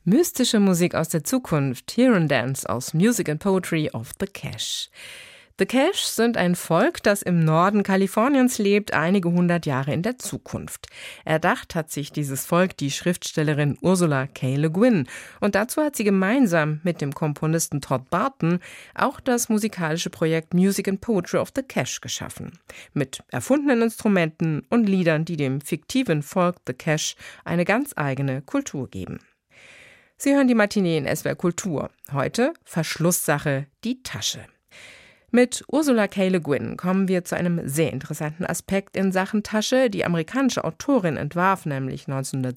Mystische Musik aus der Zukunft, Here and Dance aus Music and Poetry of The Cash. The Cash sind ein Volk, das im Norden Kaliforniens lebt, einige hundert Jahre in der Zukunft. Erdacht hat sich dieses Volk die Schriftstellerin Ursula K. Le Guin. Und dazu hat sie gemeinsam mit dem Komponisten Todd Barton auch das musikalische Projekt Music and Poetry of The Cash geschaffen. Mit erfundenen Instrumenten und Liedern, die dem fiktiven Volk The Cash eine ganz eigene Kultur geben. Sie hören die Matinee in SWR Kultur. Heute Verschlusssache, die Tasche. Mit Ursula K. Le Guin kommen wir zu einem sehr interessanten Aspekt in Sachen Tasche. Die amerikanische Autorin entwarf nämlich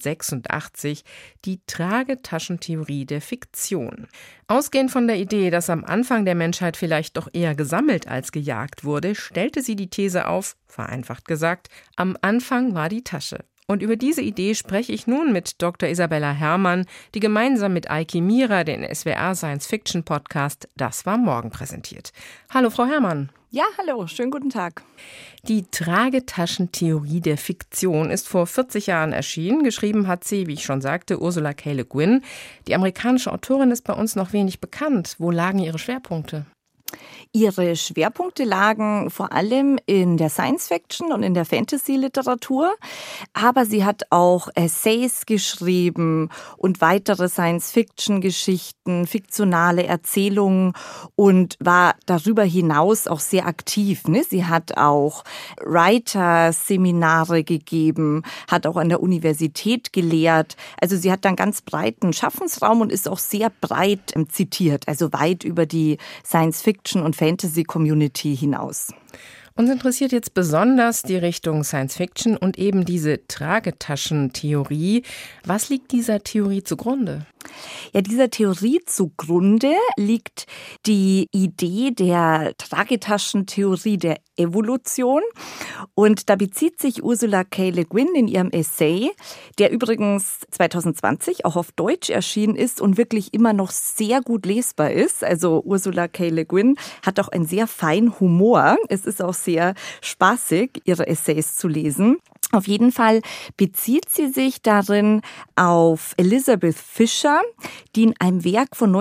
1986 die Tragetaschentheorie der Fiktion. Ausgehend von der Idee, dass am Anfang der Menschheit vielleicht doch eher gesammelt als gejagt wurde, stellte sie die These auf, vereinfacht gesagt, am Anfang war die Tasche. Und über diese Idee spreche ich nun mit Dr. Isabella Herrmann, die gemeinsam mit Eiki Mira den SWR Science-Fiction-Podcast Das war morgen präsentiert. Hallo, Frau Herrmann. Ja, hallo, schönen guten Tag. Die Tragetaschentheorie der Fiktion ist vor 40 Jahren erschienen. Geschrieben hat sie, wie ich schon sagte, Ursula K. Le Guin. Die amerikanische Autorin ist bei uns noch wenig bekannt. Wo lagen ihre Schwerpunkte? Ihre Schwerpunkte lagen vor allem in der Science-Fiction und in der Fantasy-Literatur, aber sie hat auch Essays geschrieben und weitere Science-Fiction-Geschichten, fiktionale Erzählungen und war darüber hinaus auch sehr aktiv. Sie hat auch Writer-Seminare gegeben, hat auch an der Universität gelehrt. Also sie hat einen ganz breiten Schaffensraum und ist auch sehr breit zitiert, also weit über die Science-Fiction und Fantasy-Community hinaus. Uns interessiert jetzt besonders die Richtung Science-Fiction und eben diese Tragetaschentheorie. Was liegt dieser Theorie zugrunde? Ja, dieser Theorie zugrunde liegt die Idee der Tragetaschentheorie der Evolution. Und da bezieht sich Ursula K. Le Guin in ihrem Essay, der übrigens 2020 auch auf Deutsch erschienen ist und wirklich immer noch sehr gut lesbar ist. Also Ursula K. Le Guin hat auch einen sehr feinen Humor. Es ist auch sehr spaßig, ihre Essays zu lesen. Auf jeden Fall bezieht sie sich darin auf Elizabeth Fisher, die in einem Werk von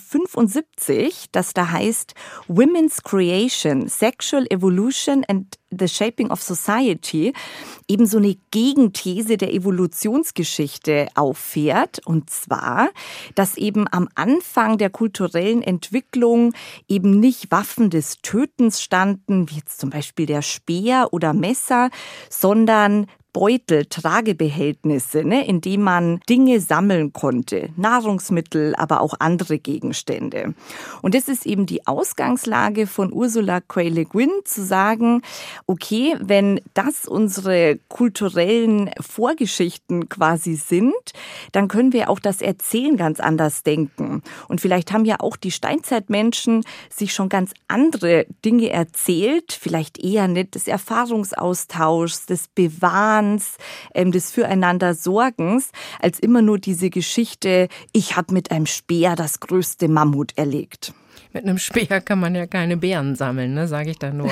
1975, das da heißt Women's Creation, Sexual Evolution and the Shaping of Society, eben so eine Gegenthese der Evolutionsgeschichte auffährt. Und zwar, dass eben am Anfang der kulturellen Entwicklung eben nicht Waffen des Tötens standen, wie jetzt zum Beispiel der Speer oder Messer, sondern Beutel, Tragebehältnisse, in dem man Dinge sammeln konnte, Nahrungsmittel, aber auch andere Gegenstände. Und das ist eben die Ausgangslage von Ursula K. Le Guin, zu sagen, okay, wenn das unsere kulturellen Vorgeschichten quasi sind, dann können wir auch das Erzählen ganz anders denken. Und vielleicht haben ja auch die Steinzeitmenschen sich schon ganz andere Dinge erzählt, vielleicht eher nicht des Erfahrungsaustauschs, des Bewahrens, des Füreinander-Sorgens, als immer nur diese Geschichte, ich habe mit einem Speer das größte Mammut erlegt. Mit einem Speer kann man ja keine Beeren sammeln, sage ich da nur.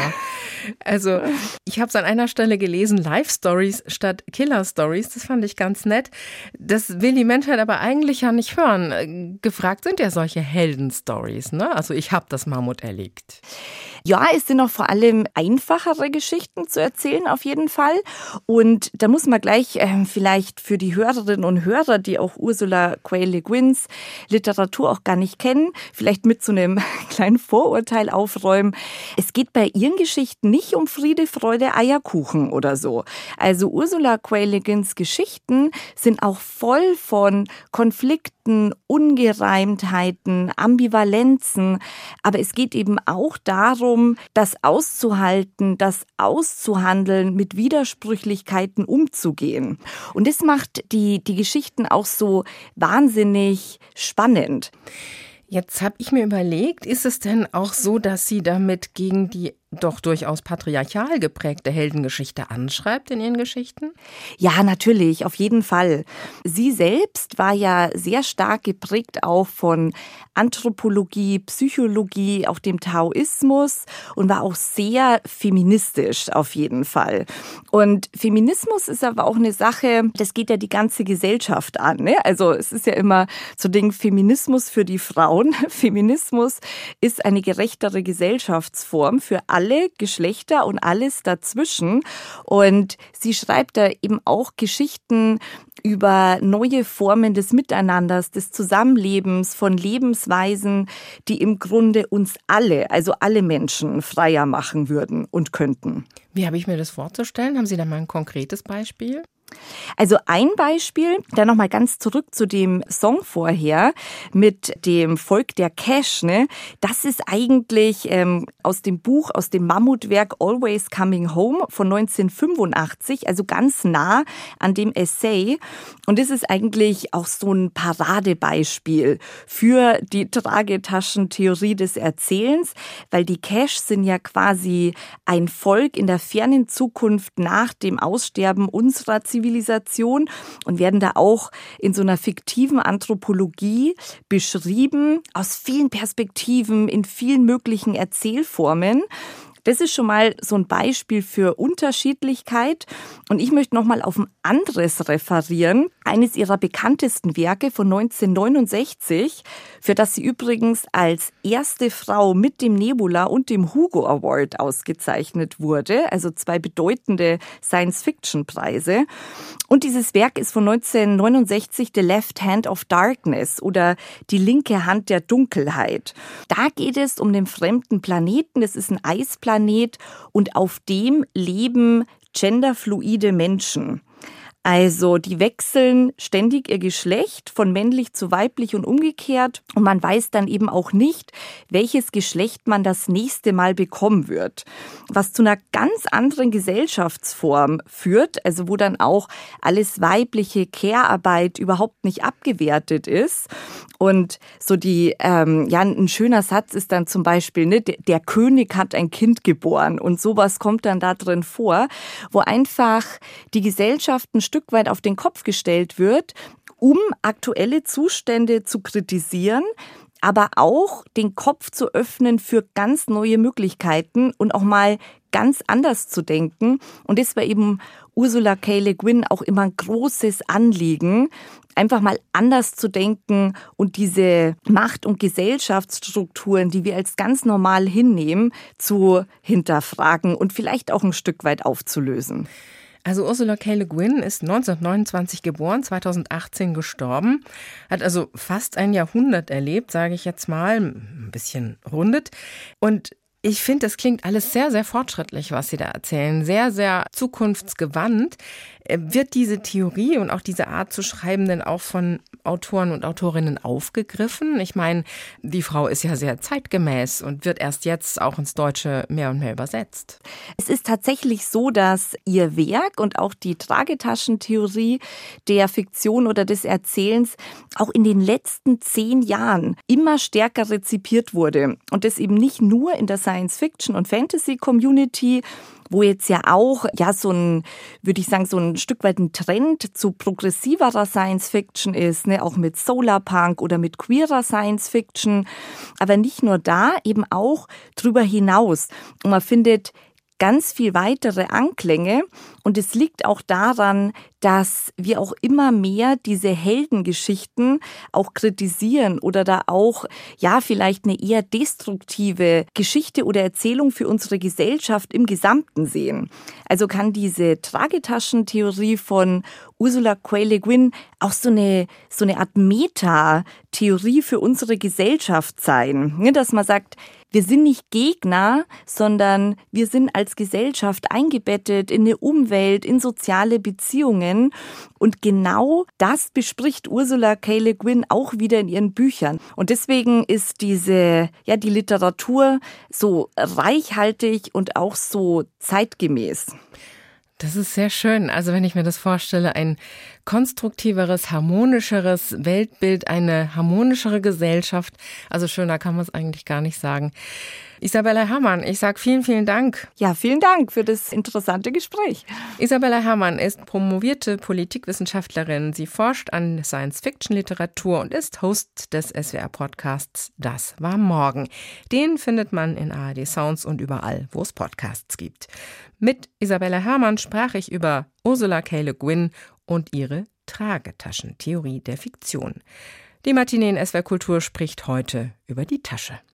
Also ich habe es an einer Stelle gelesen, Life-Stories statt Killer-Stories, das fand ich ganz nett. Das will die Menschheit aber eigentlich ja nicht hören. Gefragt sind ja solche Helden-Stories, Also ich habe das Mammut erlegt. Ja, es sind auch vor allem einfachere Geschichten zu erzählen, auf jeden Fall. Und da muss man gleich vielleicht für die Hörerinnen und Hörer, die auch Ursula K. Le Guins Literatur auch gar nicht kennen, vielleicht mit so einem kleinen Vorurteil aufräumen. Es geht bei ihren Geschichten nicht um Friede, Freude, Eierkuchen oder so. Also Ursula K. Le Guins Geschichten sind auch voll von Konflikten, Ungereimtheiten, Ambivalenzen. Aber es geht eben auch darum, das auszuhalten, das auszuhandeln, mit Widersprüchlichkeiten umzugehen. Und das macht die Geschichten auch so wahnsinnig spannend. Jetzt habe ich mir überlegt, ist es denn auch so, dass sie damit gegen die doch durchaus patriarchal geprägte Heldengeschichte anschreibt in ihren Geschichten? Ja, natürlich, auf jeden Fall. Sie selbst war ja sehr stark geprägt auch von Anthropologie, Psychologie, auch dem Taoismus und war auch sehr feministisch auf jeden Fall. Und Feminismus ist aber auch eine Sache, das geht ja die ganze Gesellschaft an, ne? Also es ist ja immer so Ding Feminismus für die Frauen. Feminismus ist eine gerechtere Gesellschaftsform für alle Geschlechter und alles dazwischen. Und sie schreibt da eben auch Geschichten über neue Formen des Miteinanders, des Zusammenlebens, von Lebensweisen, die im Grunde uns alle, also alle Menschen, freier machen würden und könnten. Wie habe ich mir das vorzustellen? Haben Sie da mal ein konkretes Beispiel? Also ein Beispiel, dann nochmal ganz zurück zu dem Song vorher mit dem Volk der Cash, ne? Das ist eigentlich aus dem Buch, aus dem Mammutwerk Always Coming Home von 1985, also ganz nah an dem Essay. Und das ist eigentlich auch so ein Paradebeispiel für die Tragetaschentheorie des Erzählens, weil die Cash sind ja quasi ein Volk in der fernen Zukunft nach dem Aussterben unserer Zivilisation und werden da auch in so einer fiktiven Anthropologie beschrieben, aus vielen Perspektiven, in vielen möglichen Erzählformen. Das ist schon mal so ein Beispiel für Unterschiedlichkeit. Und ich möchte noch mal auf ein anderes referieren. Eines ihrer bekanntesten Werke von 1969, für das sie übrigens als erste Frau mit dem Nebula und dem Hugo Award ausgezeichnet wurde. Also 2 bedeutende Science-Fiction-Preise. Und dieses Werk ist von 1969 The Left Hand of Darkness oder Die linke Hand der Dunkelheit. Da geht es um den fremden Planeten. Das ist ein Eisplanet und auf dem leben genderfluide Menschen. Also die wechseln ständig ihr Geschlecht von männlich zu weiblich und umgekehrt. Und man weiß dann eben auch nicht, welches Geschlecht man das nächste Mal bekommen wird. Was zu einer ganz anderen Gesellschaftsform führt, also wo dann auch alles weibliche Care-Arbeit überhaupt nicht abgewertet ist. Und so ein schöner Satz ist dann zum Beispiel, ne, der König hat ein Kind geboren und sowas kommt dann da drin vor, wo einfach die Gesellschaft ein Stück weit auf den Kopf gestellt wird, um aktuelle Zustände zu kritisieren, aber auch den Kopf zu öffnen für ganz neue Möglichkeiten und auch mal ganz anders zu denken. Und das war eben Ursula K. Le Guin auch immer ein großes Anliegen, einfach mal anders zu denken und diese Macht- und Gesellschaftsstrukturen, die wir als ganz normal hinnehmen, zu hinterfragen und vielleicht auch ein Stück weit aufzulösen. Also Ursula K. Le Guin ist 1929 geboren, 2018 gestorben, hat also fast ein Jahrhundert erlebt, sage ich jetzt mal, ein bisschen rundet. Und ich finde, das klingt alles sehr, sehr fortschrittlich, was Sie da erzählen, sehr, sehr zukunftsgewandt. Wird diese Theorie und auch diese Art zu schreiben denn auch von Autoren und Autorinnen aufgegriffen? Ich meine, die Frau ist ja sehr zeitgemäß und wird erst jetzt auch ins Deutsche mehr und mehr übersetzt. Es ist tatsächlich so, dass ihr Werk und auch die Tragetaschentheorie der Fiktion oder des Erzählens auch in den letzten 10 Jahren immer stärker rezipiert wurde. Und das eben nicht nur in der Science-Fiction- und Fantasy-Community, wo jetzt ja auch, so ein Stück weit ein Trend zu progressiverer Science-Fiction ist, ne, auch mit Solarpunk oder mit queerer Science-Fiction. Aber nicht nur da, eben auch drüber hinaus. Und man findet ganz viel weitere Anklänge. Und es liegt auch daran, dass wir auch immer mehr diese Heldengeschichten auch kritisieren oder da auch, vielleicht eine eher destruktive Geschichte oder Erzählung für unsere Gesellschaft im Gesamten sehen. Also kann diese Tragetaschentheorie von Ursula K. Le Guin auch so eine Art Meta-Theorie für unsere Gesellschaft sein. Dass man sagt, wir sind nicht Gegner, sondern wir sind als Gesellschaft eingebettet in eine Umwelt, in soziale Beziehungen. Und genau das bespricht Ursula K. Le Guin auch wieder in ihren Büchern. Und deswegen ist die Literatur so reichhaltig und auch so zeitgemäß. Das ist sehr schön. Also wenn ich mir das vorstelle, ein konstruktiveres, harmonischeres Weltbild, eine harmonischere Gesellschaft. Also schöner kann man es eigentlich gar nicht sagen. Isabella Herrmann, ich sage vielen, vielen Dank. Ja, vielen Dank für das interessante Gespräch. Isabella Herrmann ist promovierte Politikwissenschaftlerin. Sie forscht an Science-Fiction-Literatur und ist Host des SWR-Podcasts Das war morgen. Den findet man in ARD Sounds und überall, wo es Podcasts gibt. Mit Isabella Herrmann sprach ich über Ursula K. Le Guin und ihre Tragetaschentheorie der Fiktion. Die Matinee in SWR Kultur spricht heute über die Tasche.